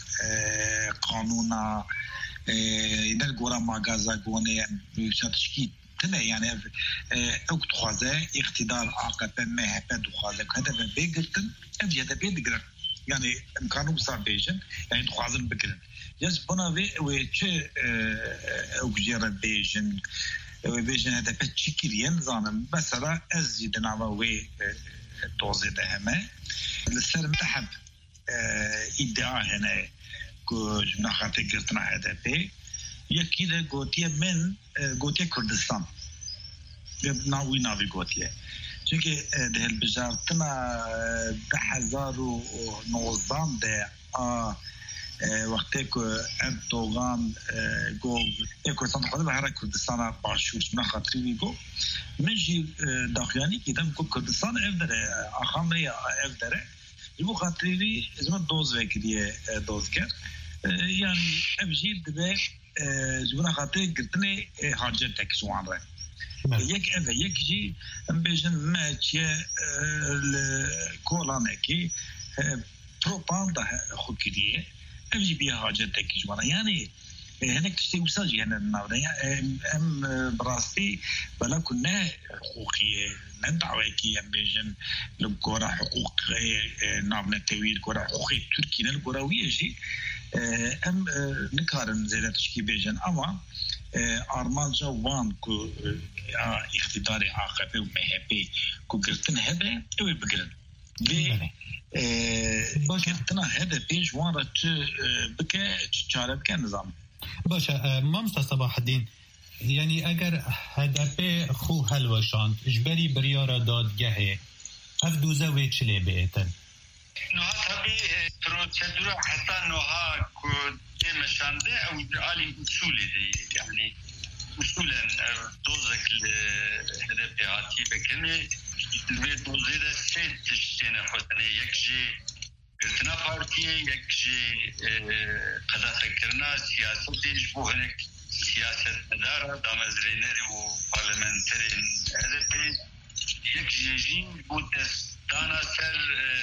قانونا نلقورا ماغازا قوني شاتشكي تنه يعني اوك تخوازه اقتدار عاقبه مهبه دخوازه هذا بيقرتن ابي هذا بيدقر يعني امكانه بصار بيجن يعني تخوازن بكرن يس بنا في وچه اوك جرى بيجن بيجن هذا بتشكيرين زانم مثلا از دنابا وي دوزي دهمه لسر متحب ادعاء هنا كو جناخاتي قرتنا هذا بي يكيده قوتيه من قوتيه كردستان ناوي ناوي قوتيه چونكي ده البجارتنا ده هزار و نوزدان ده وقتی که اردوغان گو کردستان خود به هر کردستان باشورش من خاطری میگو منجی داخلانی که دم کو کردستان اف داره آخام یا اف داره یبو خاطری زمان دوز وکریه دوز کرد یعنی ابجید به زمان خاطری گرتنی حاجت تک سوان ره یک اف یک جی ام بیشن ماچه کولانه کی پروپاندا خود کریه أبجي بيها حاجات تكيجوانا يعني هناك تشتي وساجي هنا النهارده يعني أم براستي بلا كنا حقوقية ندعوة كي أم بيجن لبكورة حقوق نابنا التويل كورة حقوق تركيا الكروية شيء أم نكارن زي تشكي بيجن أما أرمان جوان كو اقتدار عاقبة ومهبة كو قرتن هذا أو بقرن ليه كرتنا هذا بيج وارد بكى تشارب كان نظام باشا مامستا صباح الدين يعني اگر هدف خو هلوشاند اجباري بريارة دادگاه افدو زوي چلي بيتن نوها تبي پروسیدور حتی نوها که مشانده او عالی اصولی دی يعني اصولا دوزك الهدف هاتي بكني البيت وزير سيد تشتين خدنا يكجي قلتنا بارتي يكجي قد فكرنا سياسة يشبه هناك سياسة مدارة دامزرينري وبارلمنترين هدفي يكجي جي بودس دانا سر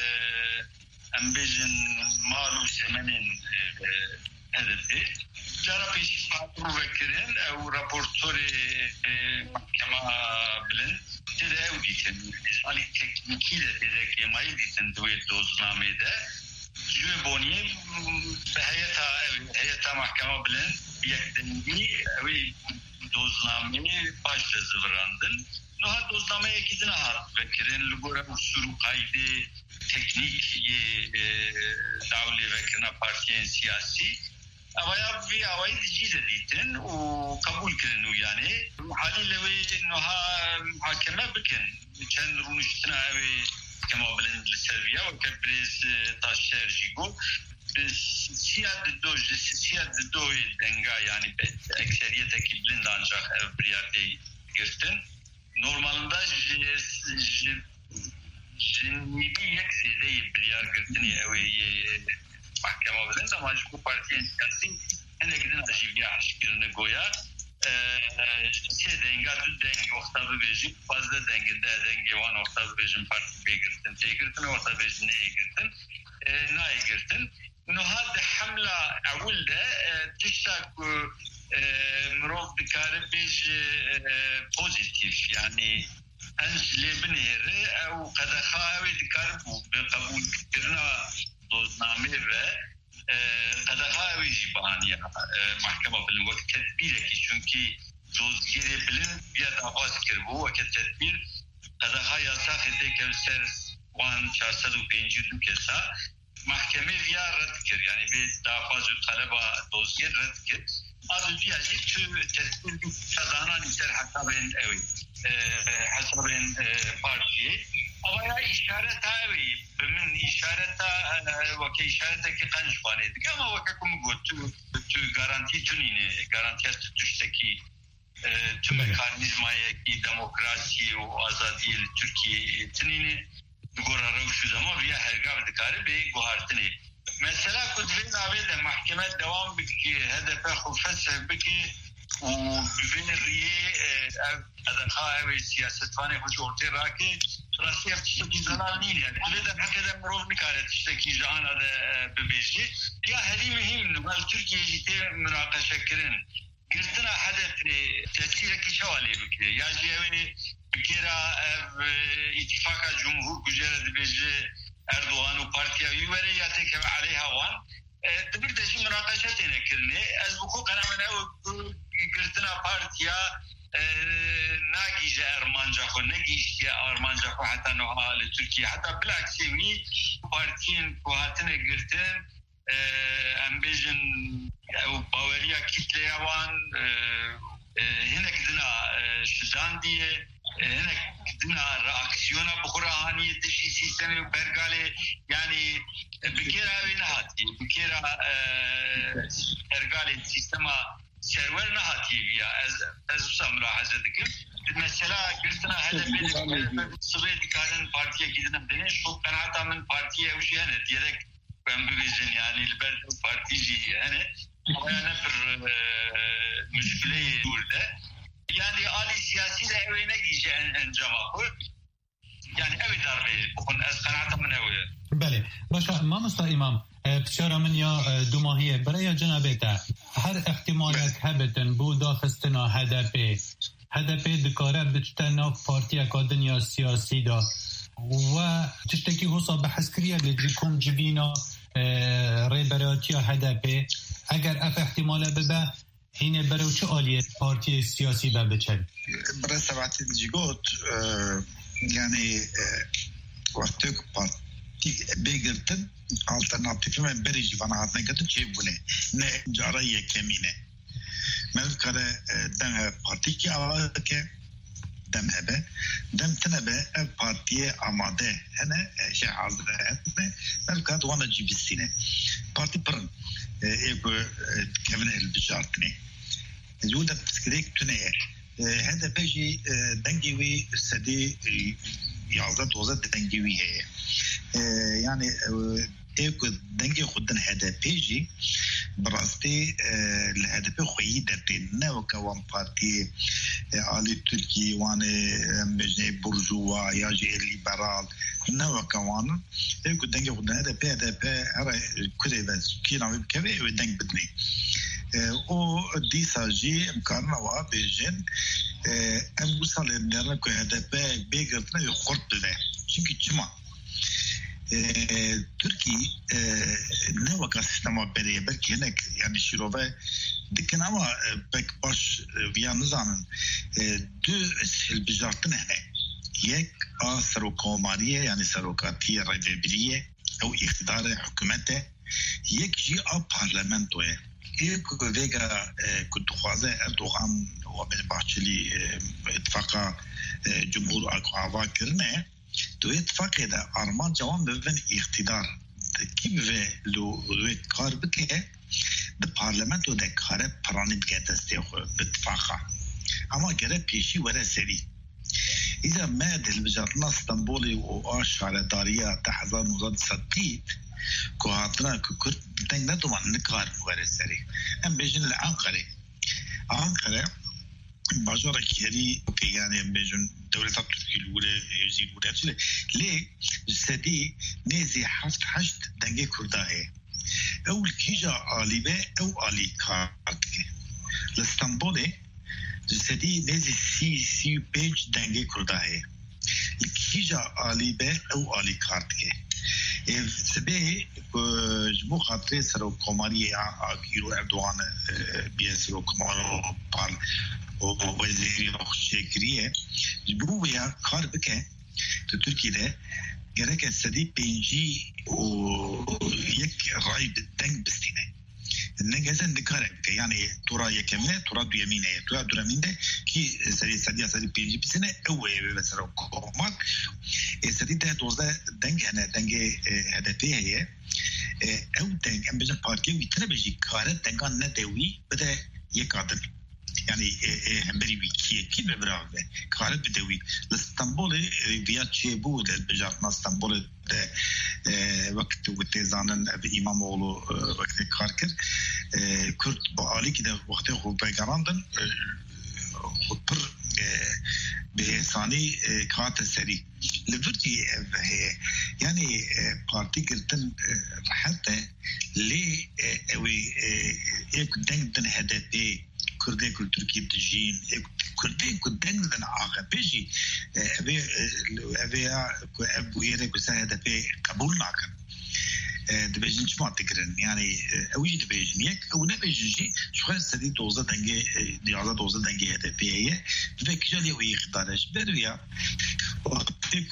امبيجن مالو سمنين هدفي جارا پیش فاترو بکرین او راپورتوری محکمه بلند تده او دیتن ازالی تکنیکی ده تده که مایی دیتن دوی دوزنامه ده جوی بونیه به هیئتا محکمه بلند یک دنگی اوی دوزنامه باش زوراندن نوها دوزنامه یکی دنه هات بکرین لگوره اصول قایده تکنیک یه دعولی بکرنا پارتیین سیاسی اویا في اوای جديده ديتن وقبول كانوا يعني حالي لوي انها محاكمه بكن كان رونشتنا كما بلند لسيربيا وكبريز تاشير جيجو سياد دوج سياد دو دنگا يعني اكثريه بلند انجا برياتي گرتن نورمالدا جنبي يكسي زي بريار گرتني اوي محكمة بلند اما جبو پارتيين سياسي هنه كدن عجيبية عشكر نگويا سي دنگا دو دنگ وقتا ببيجي فازده دنگ ده دنگي وان وقتا ببيجن پارتي بيگرتن تيگرتن وقتا ببيجن نيگرتن نايگرتن انو هاد حملة اول ده تشتاك مروف بكاره بيج بوزيتيف يعني انس لبنهره او قد خواهوي دكار بقبول كرنا دوزنامه و قدغه ویجی بهانیه محکمه بلن وقت تدبیره که چونکی دوزگیری بلن بیاد آغاز کرد و وقت تدبیر قدغه یاسا خیده که سر وان چهارصد و پنجاه و دو کسا محکمه ویا رد کرد یعنی به دافاز و طلب دوزگیر رد کرد از بیازی تو تدبیر تزانانی سر حسابین اوی حسابین پارتیه اما اشارت هاوی بمن اشارت وکی اشارت که قنج خانه دیگه اما وکی کم گود تو تو گارانتی تونینه گارانتی است توشتکی تو مکانیزمایی که دموکراسی و آزادی ترکیه تونینه گوره روشو دما ویا هرگاه دکاره به گوهارتنه مثلا کدوین آوید محکمه دوام بکی هدف خوفسه بکی و ببین ریه ادخاه اوی سیاستوانه خوش ارتی را که راستی افتشتکی زلال نیل یعنی لیدن حتی دم روف نکاره تشتکی جانا ده ببیجی یا هدی مهم نوال ترکیه جیته مناقشه کرن گرتنا هدف تأثیر کی شوالی بکره یا جیوی بکره اتفاق جمهور گجره ده بیجی اردوغان و پارتیا یوبره یا تکم علیها وان تبیر تشی مناقشتی نکرنه از بخو قنامنه و گرتنا پارتیا ناگیجه ارمانجا خو نگیشتی ارمانجا خو حتی نوها لترکیه حتی بلعکسی وی پارتین کو هاتنه گرتن ام بیجن باوریا کتله وان هنک دنا شجان دیه هنک دنا راکسیونا بخورهانی دشی سیستم برگاله یعنی بکیره اوی نهاتی بکیره برگاله سیستم سرور نهاتی بیا از از وسام ملاحظه دکم مثلا گرتنا هذا بين صبيت كان بارتيه كده بدين شو قناعه من بارتيه وش يعني ديرك بمبيزن يعني البلد بارتي جي يعني انا في مشكله ورده يعني آلي سياسي ده وين يجي انجامه يعني ابي داربي بكون از قناعه من اوي بله باشه ما مستا امام بشارة من يا دو ماهية برای جنابتا هر احتمالات هبتن بو داخستنا هدفه هدفه دکاره بچتنا پارتی اکادنیا سیاسی دا و تشتکی حسا بحث کریه لجیکم جبینا ریبراتی هدفه اگر اف احتماله ببه اینه برای چه آلیه پارتی سیاسی با بچل برای سبعتی جیگوت یعنی وقتی که پارتی بگرتن alternatif men berici bana hatne kadar şey bu ne ne carayı kemine men kare dem parti ki ama ke dem hebe dem tenebe ev partiye amade hene şey hazır etme men kad wana cibisine parti pırın ego kevin el bijartni juda psikolojik tüne هذا بيجي دنجوي سدي يعزت وزت دنجوي هي يعني ايكو دنجي خدن هذا بيجي براستي الهدف خويده بيننا وكوان بارتي علي تركي وانا مجني برجوا يا جي ليبرال نو كوان ايكو دنجي خدن هذا بي هذا بي ارا كوري بس كي نعمل كبي ودنج بدني او دیساجی امکان و بیجن ام وصل النهار که هدف بیگرتن خورد بده چونکی چما ترکی نه وقت سیستم بریه بلکه هنگ یعنی شروع دکن اما بک باش ویا نزانن دو سهل بجارتن هنه یک آ سروکاماریه یعنی سروکاتی رجبریه او اقتدار حکومته یک جی آ پارلمنتوه ایک ویگا کد خوازه اردوغان و بن باچلی اتفاقا جمهور آوا کرنه تو اتفاق ده آرمان جوان ببن اقتدار کی به لو روی کار بکنه ده پارلمنت و ده کار پرانی بگه دسته خو اتفاقا اما گره پیشی وره سری اذا ما دل بجاتنا اسطنبولي و آشار دارية تحزان مزاد صدقيت كو هاتنا كو كرت بتنك ندوان نكار مغير السري ام بيجن العنقرة عنقرة باجورة كيري يعني ام بيجن دولة تركي الأولى يزيد الأولى ليه سدي نيزي حفت حشت دنجي كرداهي أول كيجا آليبه أو آلي كارتك لاسطنبولي جسدی نزی سی سی پیج دنگی کرده ہے لکیجا آلی به او آلی کارت که سبه جبو خاطر سرو كوماري ايرو اردوغان بيسرو كومارو بال او وزير الخارجيه جبو يا كار بك تركيا ده gerek estedi penci o yek ray deng bistine ne gezen dikarek yani tura yekemine tura duyemine tura duraminde ki seri sadi sadi penci bisine ewe mesela komak estedi de dozda deng hene denge hedefi heye ev deng embece parti vitine beji kare dengan ne dewi bede yekadın yani هم بری ویکیه کی ببرامه کار بدوی استانبول بیا چه بود بجات استانبول وقت وقت زانن اماموğlu وقت کار کرد کرد با عالی که وقت خوب بگراندن پر به ثانی کات سری لفرتی yani parti kırtın hatta li evi ek dengden hedefi Kurde Türkiye dijin Kurde kudden ağa beji ve ve ya bu yere kusaya pe kabul nakan de bejin çma tikren yani evi de bejin yek o ne bejin şu sadi doza denge diyaza doza denge hedefiye ve kjali o iqdaraj beruya o tek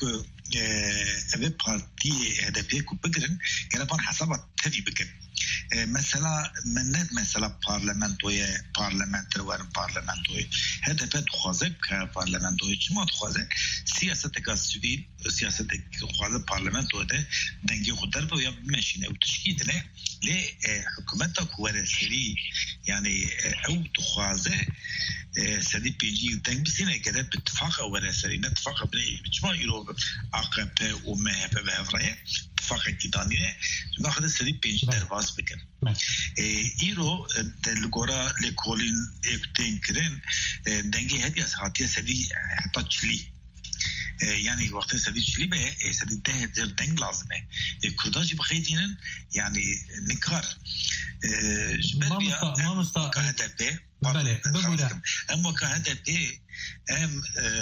ev parti hedefiye ku bigrin geleban hasabat tabi bikin مثلا منت مثلا پارلمانتوی پارلمانتر و پارلمانتوی هدف خوازه که پارلمانتوی چی ما خوازه سیاست کاسوی سیاست خوازه پارلمانتوی ده دنگی خودر به یا ماشینه و تشکیل نه لی حکومت کوره سری یعنی او خوازه سری پیجی دنگ بسینه که ده اتفاق وره سری نه اتفاق بنی چی ما ایرو عقب و مهب و هفرای اتفاق اقتدانیه ناخد سری پیجی درواز بکن ایرو دلگورا لکولین اکتین کرن دنگی هدی از حاتیه سری حتی چلی yani وقتی سری چلی به سری ده در دنگ لازمه کرداجی بخیدینن yani نکار ما مستا ما مستا هدفه بله بگویم اما که هدفه ام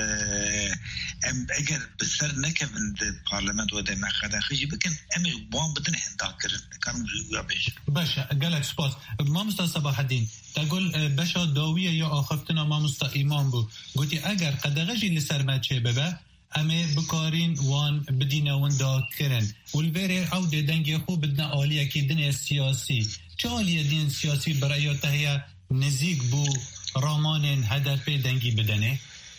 ام اگر بسر نکوند پارلمان و ده مخدخی بکن ام بوام بدن هندا کرن کارم زویا بشه باشه گلک سپاس ما مستا صباح الدین تقول باشا داویه یا آخفتنا ما مستا ایمان بو گوتی اگر قدغجی لسر مچه ببه امه بکارین وان بدینا وندا کرن والبره عوده دنگی خوب بدنا آلیه که دن سیاسی چه آلیه دین سیاسی برای تهیه نزیک بو رامان هدف دنگی بدنه؟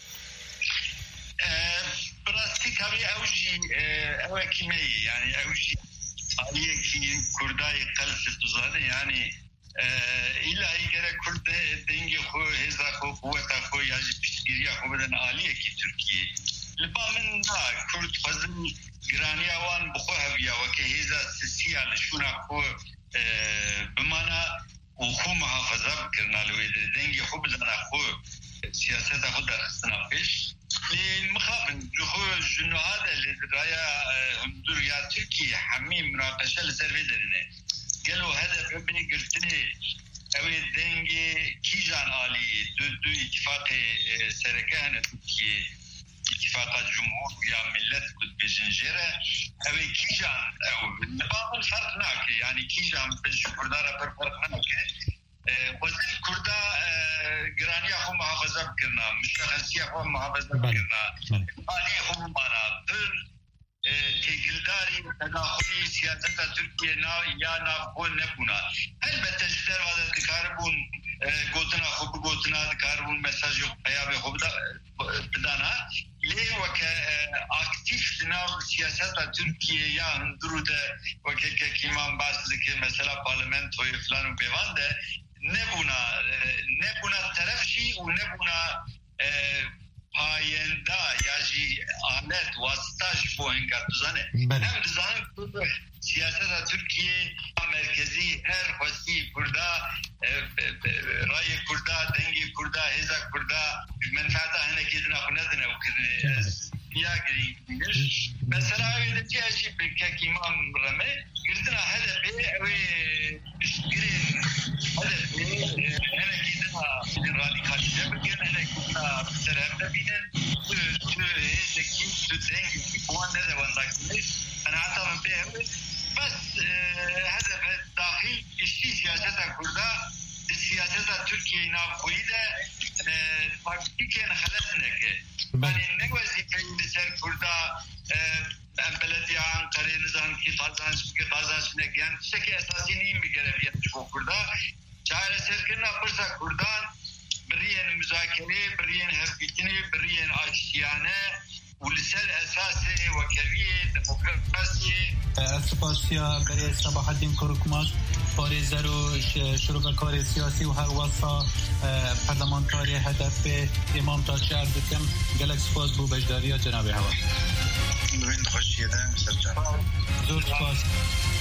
براستی کبی اوجی اوکیمی یعنی اوجی آلیه کی کردای قلس دوزانه یعنی ایلایی گره کرد دنگی خو هزا خو قوتا خو یاجی پیشگیری خو بدن آلیه کی ترکیه لبا من نا کرد فضل گرانی آوان بخو هبیا وکه هزا سسیه لشونا خو بمانا وخو محافظه بکرنا لوی دنگی خو بدنا خو سیاست خو درستنا پیش للمخابن خو جنو هذا لدرايا هندور يا تركي حميم مناقشه لسرفي درنه قالوا هدف ابني قلتني اوي دنگي كيجان آلي دو دو اتفاق سركان تركي اتفاق الجمهور يا ملت كنت بجنجره اوي كيجان او بعض الفرق هناك يعني كيجان بالشكردارة بالفرق هناك وزن كردا گرانيا خو محافظه بكرنا مشخصيه خو محافظه بكرنا آلي خو مانا پر تکیلداری تداخلی سیاست ترکیه نا یا نافقون نبونا البته جدر وادت دکاربون گوتنا خوب گوتنا دکاربون مساج پیاب خوب بدانا لی وکه اکتیف دناو سیاست ترکیه یا هندرو ده وکه که کیمان باس که مثلا پارلمنت و فلان و بیوانده نبونا نبونا طرفشی و نبونا پاینده یا جی آلت واسطاش بو هنگا دوزانه هم دوزانه سیاست ترکیه مرکزی هر خواستی کرده رای کرده دنگی کرده هزا کرده منفعتا هنه که دنا خونه دنه و کرده یا گریش مثلا اوی چی اشی بکک امام رمه گردنا هدفه اوی گرین هدفه هنه که دنا رادیکالیزه بگن هنه که دنا بسرهم نبینن تو هزا کی تو دنگی کی بوان نده ونداکنش انا حتی من به اوی ويدا تاكتيكين خلصنا كه يعني نقوزي في سر كردا بلدی آنکاری نزان کی قازانش کی قازانش نگیان شکی اساسی نیم بگیره بیان شو کرده چاره سرکنا پرسا کردان برین مذاکره برین هفیتنی برین آشتیانه ولسر اساسی وکریه دموکراسی اسپاسیا برای صباح الدین کروکماش پاریزر و شروع کار سیاسی و هر واسا پارلمانتاری هدف امام تا شهر دکم گلک سپاس بو بجداری جناب هوا نوین خوشیده سرجان زور سپاس